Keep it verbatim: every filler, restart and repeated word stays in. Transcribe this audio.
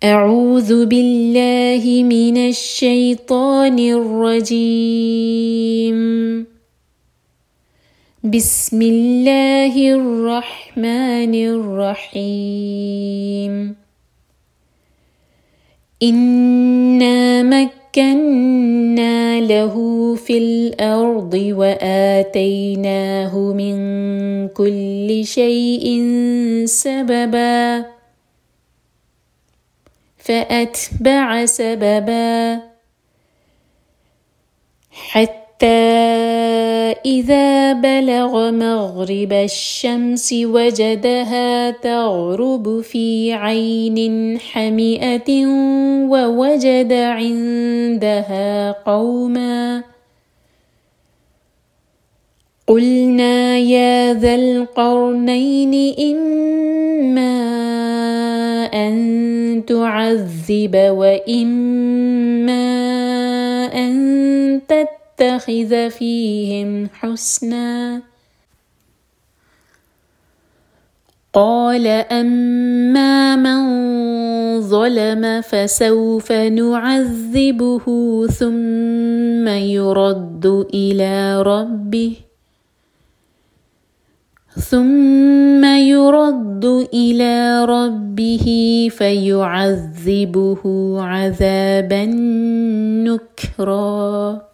أعوذ بالله من الشيطان الرجيم. بسم الله الرحمن الرحيم. إنا مكنا له في الأرض وآتيناه من كل شيء سببا فأتبع سببا حتى إذا بلغ مغرب الشمس وجدها تغرب في عين حمئة ووجد عندها قوما قلنا يا ذا القرنين إما أن تعذب وإما أن تتخذ فيهم حسنا. قال أما من ظلم فسوف نعذبه ثم يرد إلى ربه ثم يرد إلى ربه فيعذبه عذابا نكرا.